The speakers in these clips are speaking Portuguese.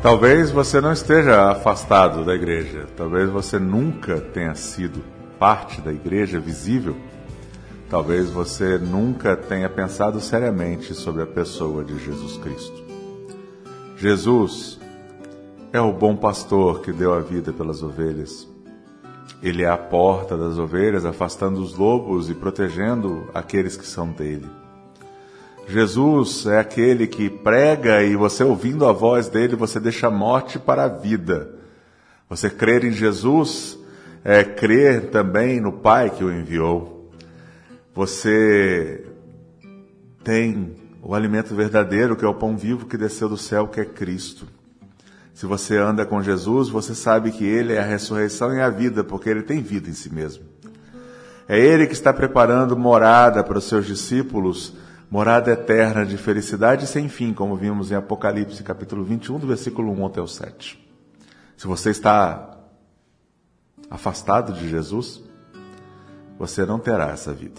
Talvez você não esteja afastado da igreja, talvez você nunca tenha sido parte da igreja visível, talvez você nunca tenha pensado seriamente sobre a pessoa de Jesus Cristo. Jesus é o bom pastor que deu a vida pelas ovelhas. Ele é a porta das ovelhas, afastando os lobos e protegendo aqueles que são dele. Jesus é aquele que prega e você, ouvindo a voz dele, você deixa a morte para a vida. Você crer em Jesus é crer também no Pai que o enviou. Você tem o alimento verdadeiro, que é o pão vivo que desceu do céu, que é Cristo. Se você anda com Jesus, você sabe que Ele é a ressurreição e a vida, porque Ele tem vida em si mesmo. É Ele que está preparando morada para os seus discípulos, morada eterna de felicidade sem fim, como vimos em Apocalipse, capítulo 21, do versículo 1 até o 7. Se você está afastado de Jesus, você não terá essa vida.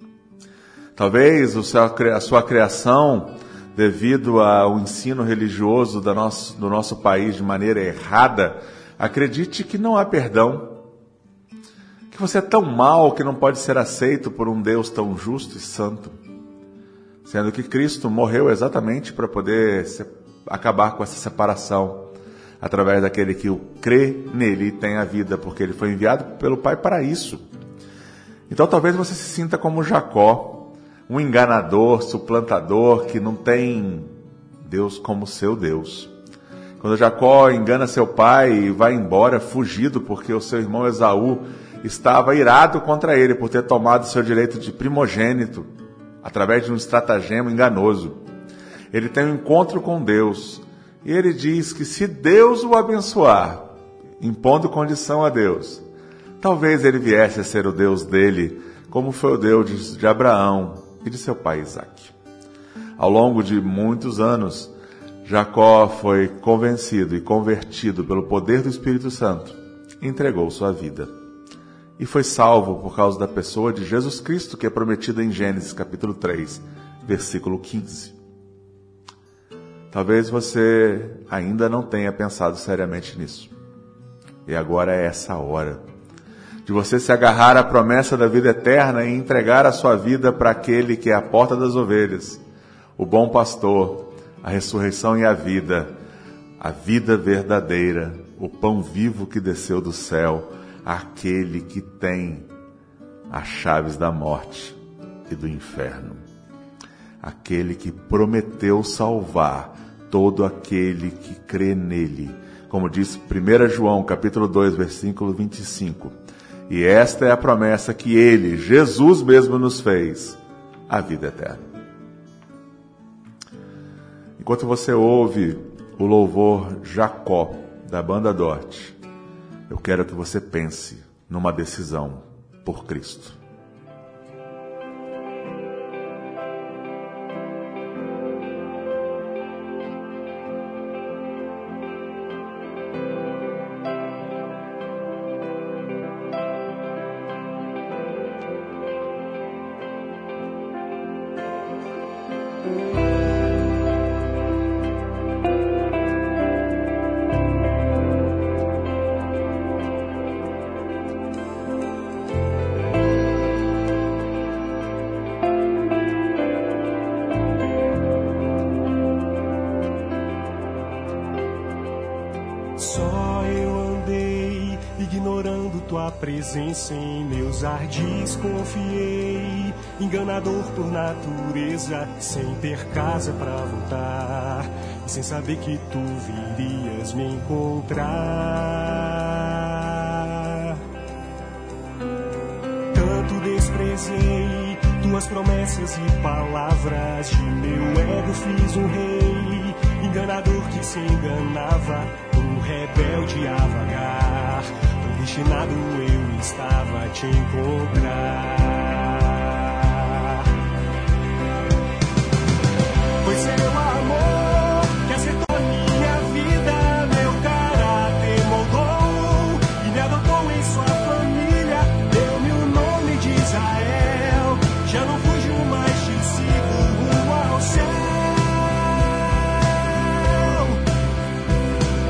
Talvez a sua criação, devido ao ensino religioso do nosso país de maneira errada, acredite que não há perdão, que você é tão mau que não pode ser aceito por um Deus tão justo e santo, sendo que Cristo morreu exatamente para poder acabar com essa separação, através daquele que o crê nele e tem a vida, porque ele foi enviado pelo Pai para isso. Então talvez você se sinta como Jacó, um enganador, suplantador, que não tem Deus como seu Deus. Quando Jacó engana seu pai e vai embora fugido, porque o seu irmão Esaú estava irado contra ele por ter tomado seu direito de primogênito, através de um estratagema enganoso. Ele tem um encontro com Deus e ele diz que se Deus o abençoar, impondo condição a Deus, talvez ele viesse a ser o Deus dele, como foi o Deus de Abraão e de seu pai Isaque. Ao longo de muitos anos, Jacó foi convencido e convertido pelo poder do Espírito Santo e entregou sua vida. E foi salvo por causa da pessoa de Jesus Cristo, que é prometida em Gênesis capítulo 3, versículo 15. Talvez você ainda não tenha pensado seriamente nisso. E agora é essa hora de você se agarrar à promessa da vida eterna e entregar a sua vida para aquele que é a porta das ovelhas, o bom pastor, a ressurreição e a vida verdadeira, o pão vivo que desceu do céu, aquele que tem as chaves da morte e do inferno, aquele que prometeu salvar todo aquele que crê nele, como diz 1 João capítulo 2, versículo 25. E esta é a promessa que ele, Jesus mesmo, nos fez, a vida eterna. Enquanto você ouve o louvor Jacó, da banda Dort, eu quero que você pense numa decisão por Cristo. Presença em meus ardis confiei, enganador por natureza, sem ter casa pra voltar, e sem saber que tu virias me encontrar. Tanto desprezei tuas promessas e palavras, de meu ego fiz um rei, enganador que se enganava, um rebelde a vagar. Destinado eu estava a te encontrar. Foi seu amor que acertou minha vida, meu caráter moldou e me adotou em sua família. Deu-me o nome de Israel, já não fujo mais, te sigo rumo ao céu.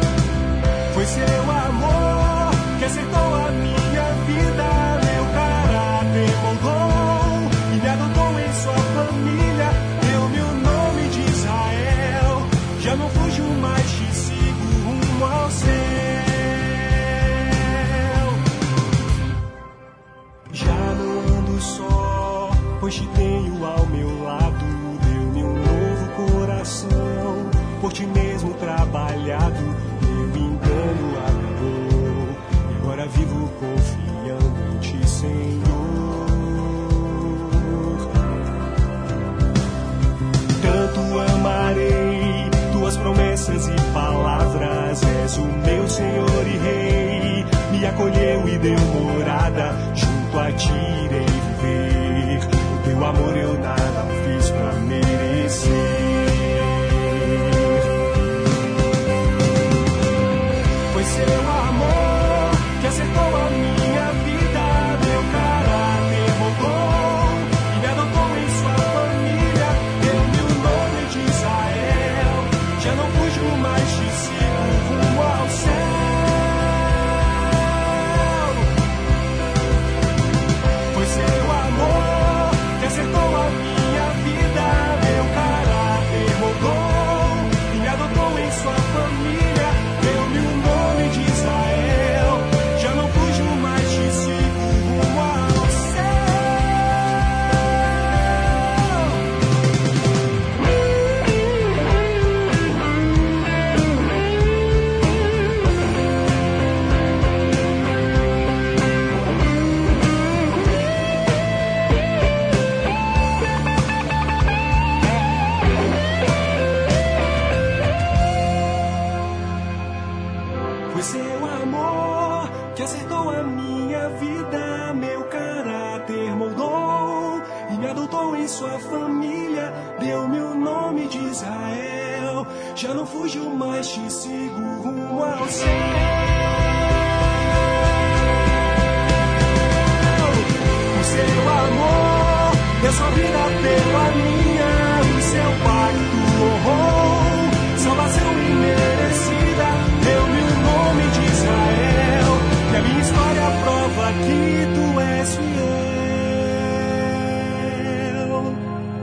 por ti mesmo trabalhado, meu engano acabou, e agora vivo confiando em ti, Senhor. Tanto amarei tuas promessas e palavras, és o meu Senhor e Rei, me acolheu e deu morada, junto a ti irei viver, o teu amor eu nada fiz pra merecer. Foi seu amor que acertou a minha vida, meu caráter mudou e me adotou em sua família, deu-me o nome de Israel, já não fujo mais, te sigo rumo ao céu. Foi seu amor que acertou a minha vida, meu caráter mudou e me adotou em sua família, deu-me o nome de Israel, já não fujo mais, te sigo rumo ao céu. Foi seu amor que acertou a minha vida, meu caráter moldou e me adotou em sua família, deu-me o nome de Israel, já não fujo mais, te sigo rumo ao céu. O seu amor deu sua vida pela minha, o seu pacto honrou, salvação imerecida, deu-me o nome de Israel, e a minha história prova que tu és fiel.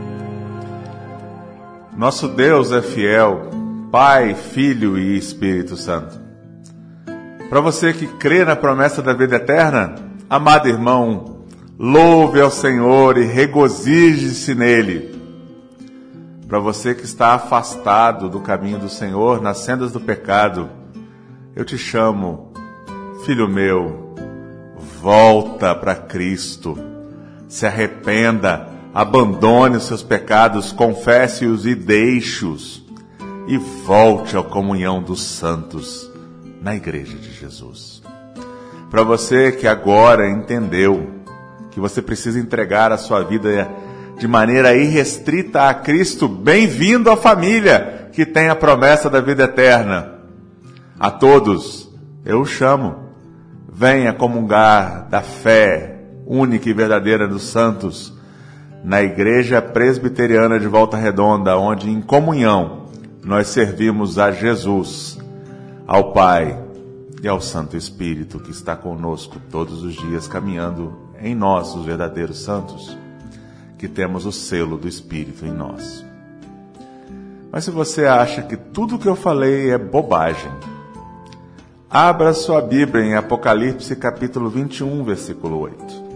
Nosso Deus é fiel, Pai, Filho e Espírito Santo. Para você que crê na promessa da vida eterna, amado irmão, louve ao Senhor e regozije-se nele. Para você que está afastado do caminho do Senhor, nas sendas do pecado, eu te chamo, filho meu, volta para Cristo, se arrependa, abandone os seus pecados, confesse-os e deixe-os, e volte à comunhão dos santos na Igreja de Jesus. Para você que agora entendeu que você precisa entregar a sua vida de maneira irrestrita a Cristo, bem-vindo à família que tem a promessa da vida eterna. A todos eu chamo, venha comungar da fé única e verdadeira dos santos na Igreja Presbiteriana de Volta Redonda, onde em comunhão nós servimos a Jesus, ao Pai e ao Santo Espírito que está conosco todos os dias, caminhando em nós, os verdadeiros santos, que temos o selo do Espírito em nós. Mas se você acha que tudo o que eu falei é bobagem, abra sua Bíblia em Apocalipse capítulo 21, versículo 8.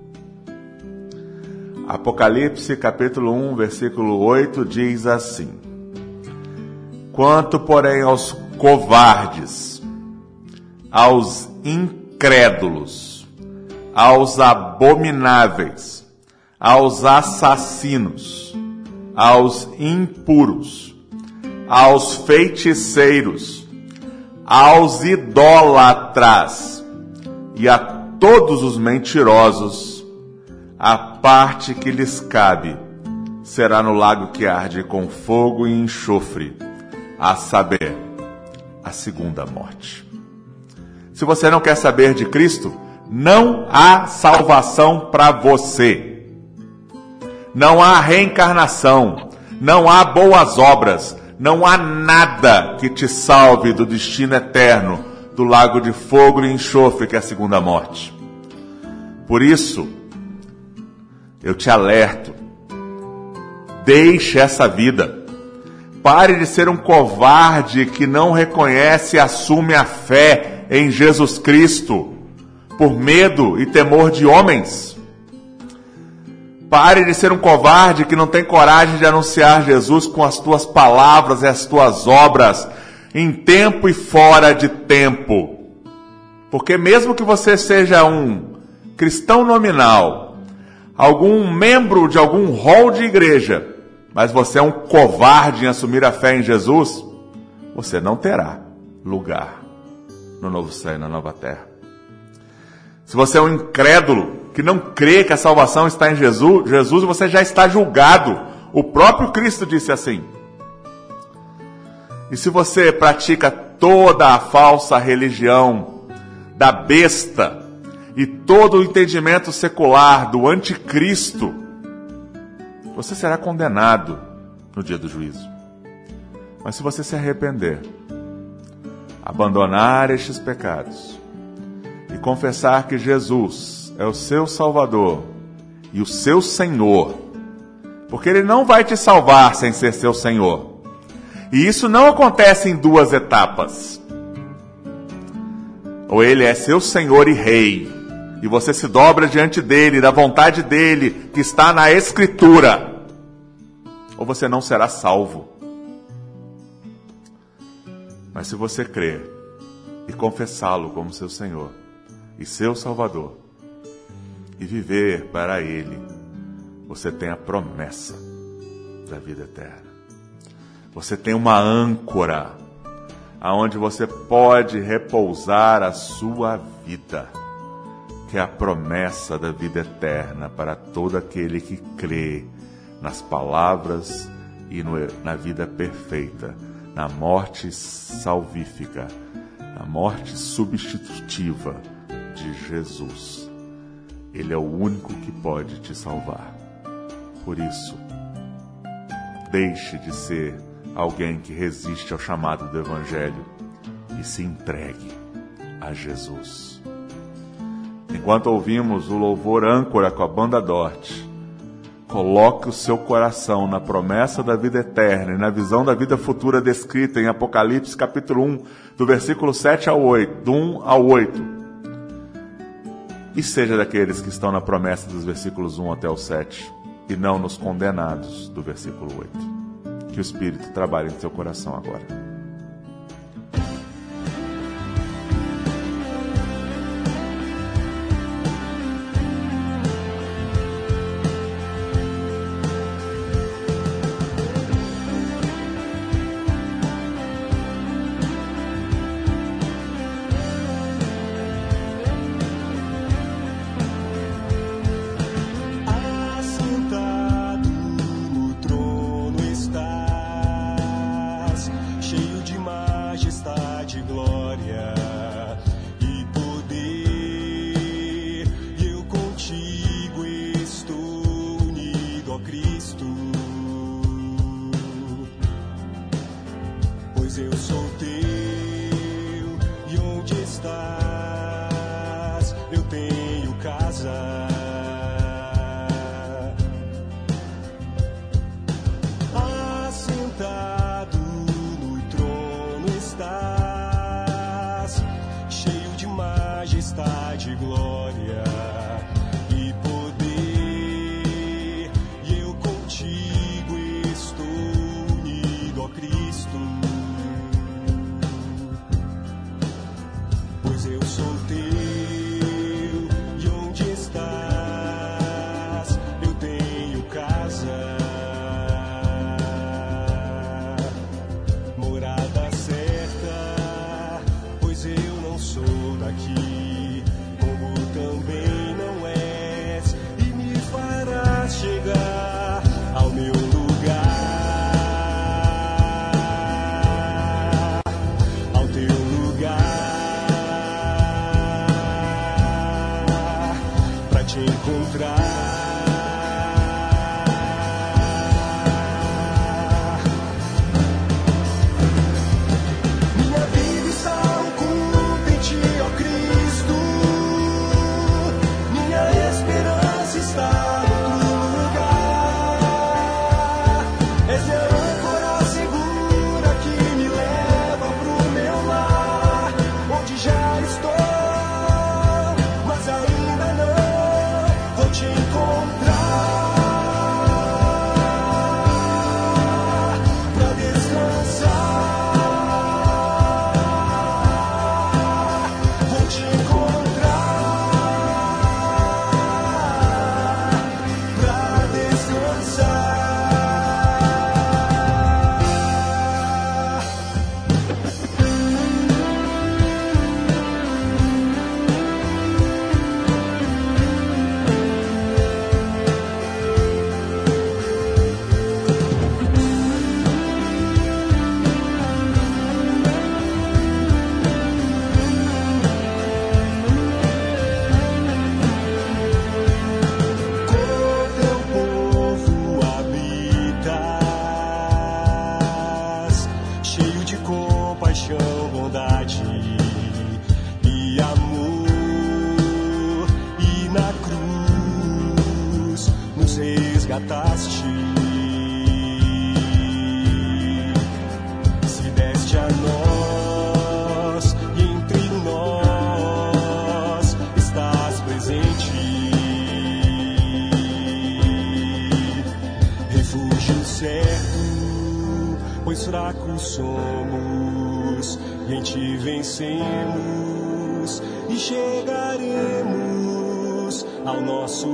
Apocalipse capítulo 1, versículo 8 diz assim: Quanto, porém, aos covardes, aos incrédulos, aos abomináveis, aos assassinos, aos impuros, aos feiticeiros, aos idólatras e a todos os mentirosos, a parte que lhes cabe será no lago que arde com fogo e enxofre, a saber, a segunda morte. Se você não quer saber de Cristo, não há salvação para você. Não há reencarnação, não há boas obras, não há nada que te salve do destino eterno, do lago de fogo e enxofre que é a segunda morte. Por isso, eu te alerto, deixe essa vida. Pare de ser um covarde que não reconhece e assume a fé em Jesus Cristo por medo e temor de homens. Pare de ser um covarde que não tem coragem de anunciar Jesus com as tuas palavras e as tuas obras, em tempo e fora de tempo. Porque mesmo que você seja um cristão nominal, algum membro de algum hall de igreja, mas você é um covarde em assumir a fé em Jesus, você não terá lugar no novo céu e na nova terra. Se você é um incrédulo que não crê que a salvação está em Jesus, você já está julgado. O próprio Cristo disse assim. E se você pratica toda a falsa religião da besta e todo o entendimento secular do anticristo, você será condenado no dia do juízo. Mas se você se arrepender, abandonar estes pecados e confessar que Jesus é o seu Salvador e o seu Senhor, porque Ele não vai te salvar sem ser seu Senhor. E isso não acontece em duas etapas. Ou Ele é seu Senhor e Rei, e você se dobra diante dEle, da vontade dEle, que está na Escritura, ou você não será salvo. Mas se você crer e confessá-lo como seu Senhor e seu Salvador, e viver para Ele, você tem a promessa da vida eterna. Você tem uma âncora aonde você pode repousar a sua vida, que é a promessa da vida eterna para todo aquele que crê nas palavras e na vida perfeita, na morte salvífica, na morte substitutiva de Jesus. Ele é o único que pode te salvar. Por isso, deixe de ser alguém que resiste ao chamado do Evangelho e se entregue a Jesus. Enquanto ouvimos o louvor âncora com a banda Dort, coloque o seu coração na promessa da vida eterna e na visão da vida futura descrita em Apocalipse capítulo 1, do versículo 7 ao 8, do 1 ao 8. E seja daqueles que estão na promessa dos versículos 1 até o 7, e não nos condenados do versículo 8. Que o Espírito trabalhe em seu coração agora. Eu sou teu, e onde estás? Eu tenho casa. Assentado no trono estás, cheio de majestade e glória e poder, e eu contigo estou unido, ó Cristo. Eu sou teu, e onde estás? Eu tenho casa, morada certa, pois eu não sou daqui, como também não és, e me farás chegar ao meu lugar. ressuscitaste. Se deste a nós e entre nós estás presente. Refúgio certo, pois fracos somos, e em ti vencemos e chegaremos ao nosso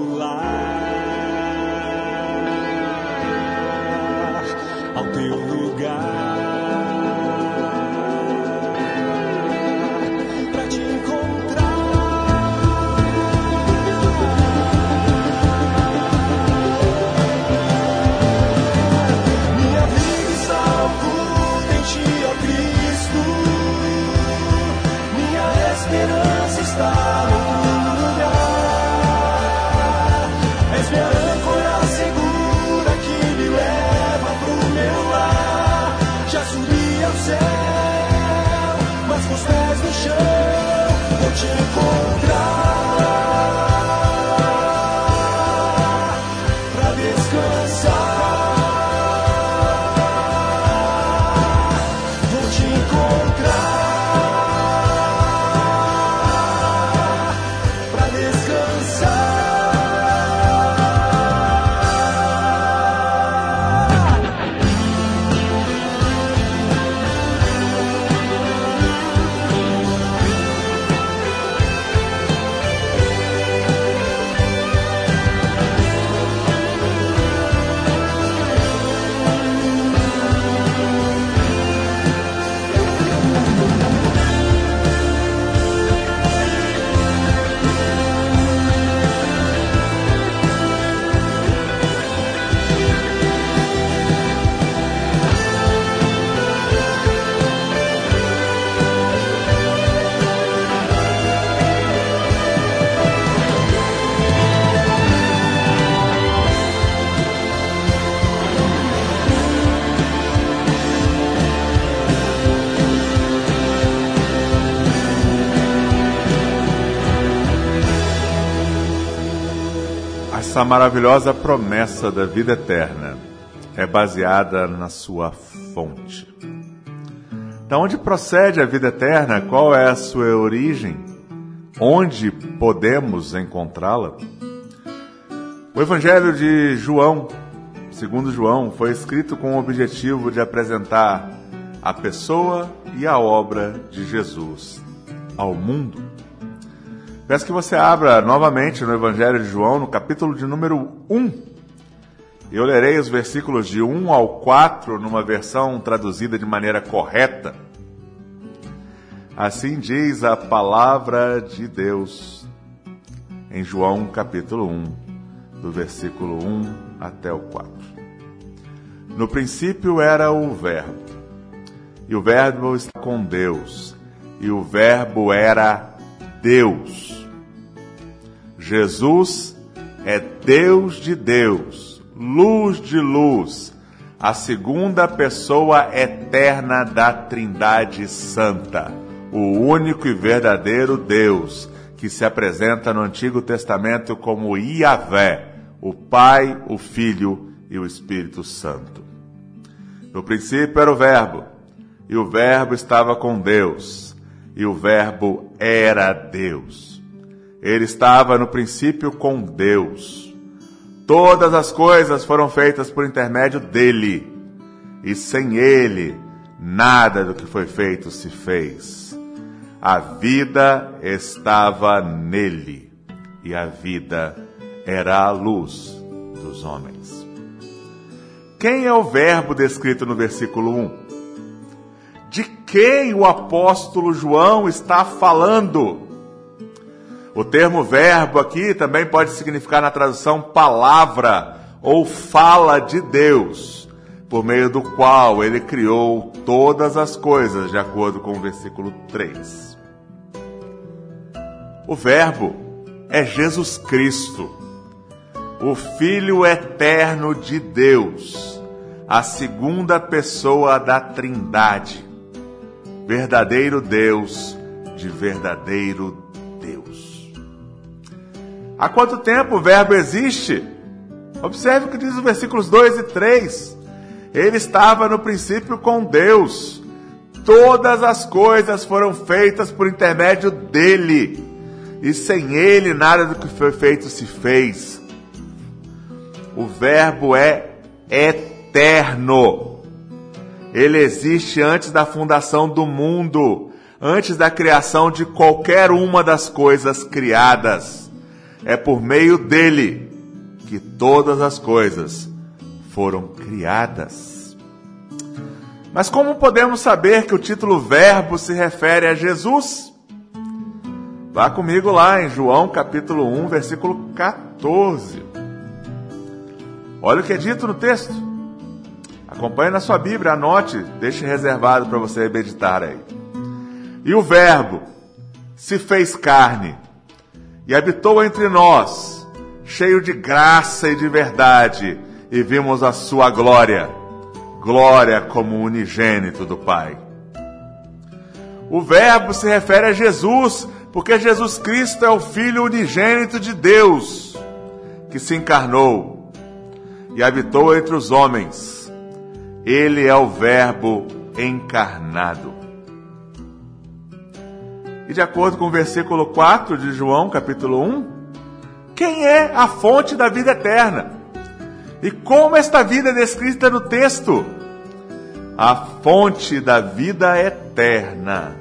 lar, ao teu lugar, pra te encontrar. Minha vida está oculta em ti, ó Cristo. Minha esperança está no lugar. És minha âncora segura que me leva pro meu lar. Já subi ao céu, mas com os pés no chão vou te encontrar pra descansar. Vou te encontrar pra descansar. Essa maravilhosa promessa da vida eterna é baseada na sua fonte. Da onde procede a vida eterna? Qual é a sua origem? Onde podemos encontrá-la? O Evangelho de João, segundo João, foi escrito com o objetivo de apresentar a pessoa e a obra de Jesus ao mundo. Peço que você abra novamente no Evangelho de João, no capítulo de número 1. Eu lerei os versículos de 1 ao 4 numa versão traduzida de maneira correta. Assim diz a palavra de Deus em João capítulo 1, do versículo 1 até o 4. No princípio era o Verbo, e o Verbo está com Deus, e o Verbo era Deus. Jesus é Deus de Deus, luz de luz, a segunda pessoa eterna da Trindade Santa, o único e verdadeiro Deus, que se apresenta no Antigo Testamento como Yahvé, o Pai, o Filho e o Espírito Santo. No princípio era o Verbo, e o Verbo estava com Deus, e o Verbo era Deus. Ele estava no princípio com Deus. Todas as coisas foram feitas por intermédio dele, e sem ele, nada do que foi feito se fez. A vida estava nele, e a vida era a luz dos homens. Quem é o Verbo descrito no versículo 1? De quem o apóstolo João está falando? O termo verbo aqui também pode significar na tradução palavra ou fala de Deus, por meio do qual ele criou todas as coisas, de acordo com o versículo 3. O Verbo é Jesus Cristo, o Filho eterno de Deus, a segunda pessoa da Trindade, verdadeiro Deus de verdadeiro Deus. Há quanto tempo o Verbo existe? Observe o que diz os versículos 2 e 3. Ele estava no princípio com Deus. Todas as coisas foram feitas por intermédio dele. E sem ele, nada do que foi feito se fez. O Verbo é eterno. Ele existe antes da fundação do mundo, antes da criação de qualquer uma das coisas criadas. É por meio dele que todas as coisas foram criadas. Mas como podemos saber que o título Verbo se refere a Jesus? Vá comigo lá em João capítulo 1, versículo 14. Olha o que é dito no texto. Acompanhe na sua Bíblia, anote, deixe reservado para você meditar aí. E o Verbo se fez carne e habitou entre nós, cheio de graça e de verdade, e vimos a sua glória, glória como unigênito do Pai. O Verbo se refere a Jesus, porque Jesus Cristo é o Filho unigênito de Deus, que se encarnou e habitou entre os homens. Ele é o Verbo encarnado. E de acordo com o versículo 4 de João, capítulo 1, quem é a fonte da vida eterna? E como esta vida é descrita no texto? A fonte da vida eterna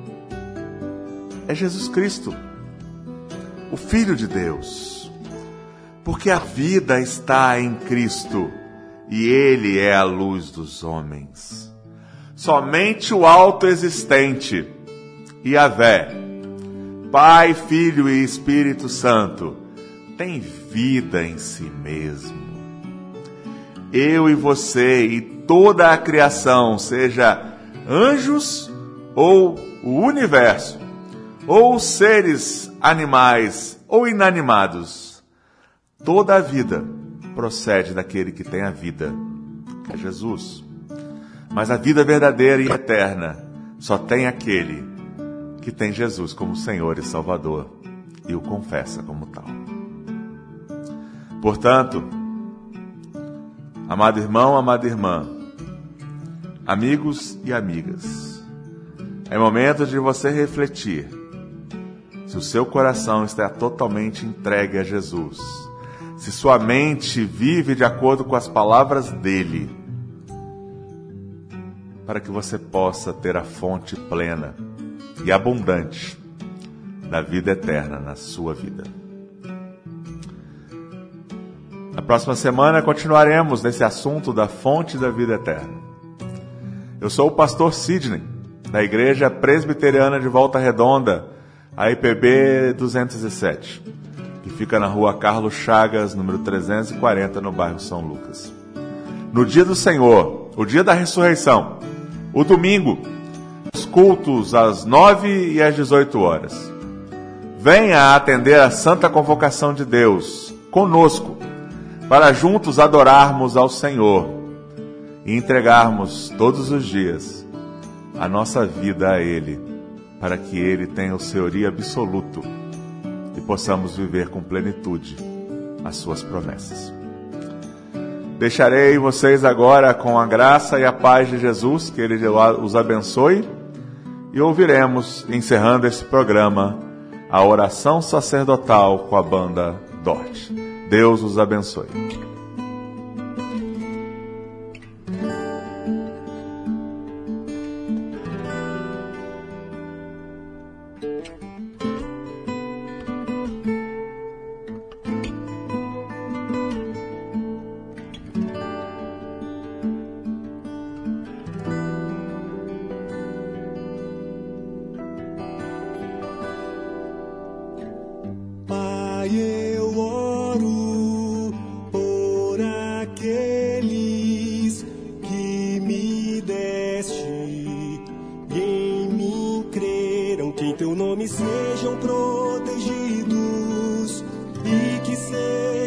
é Jesus Cristo, o Filho de Deus. Porque a vida está em Cristo e Ele é a luz dos homens. Somente o autoexistente, Yahvé, Pai, Filho e Espírito Santo, tem vida em si mesmo. Eu e você e toda a criação, seja anjos ou o universo, ou seres animais ou inanimados, toda a vida procede daquele que tem a vida, que é Jesus. Mas a vida verdadeira e eterna só tem aquele que tem Jesus como Senhor e Salvador e o confessa como tal. Portanto, amado irmão, amada irmã, amigos e amigas, é momento de você refletir se o seu coração está totalmente entregue a Jesus, se sua mente vive de acordo com as palavras dele, para que você possa ter a fonte plena e abundante da vida eterna na sua vida. Na próxima semana continuaremos nesse assunto da fonte da vida eterna. Eu sou o pastor Sidney, da Igreja Presbiteriana de Volta Redonda, a IPB 207, que fica na rua Carlos Chagas, número 340, no bairro São Lucas. No dia do Senhor, o dia da ressurreição, o domingo, os cultos às 9 e às 18 horas. Venha atender a Santa Convocação de Deus conosco, para juntos adorarmos ao Senhor e entregarmos todos os dias a nossa vida a Ele, para que Ele tenha o senhorio absoluto e possamos viver com plenitude as suas promessas. Deixarei vocês agora com a graça e a paz de Jesus, que Ele os abençoe, e ouviremos, encerrando esse programa, a oração sacerdotal com a banda Dort. Deus os abençoe. Eu oro por aqueles que me deste e em mim creram, que em teu nome sejam protegidos e que sejam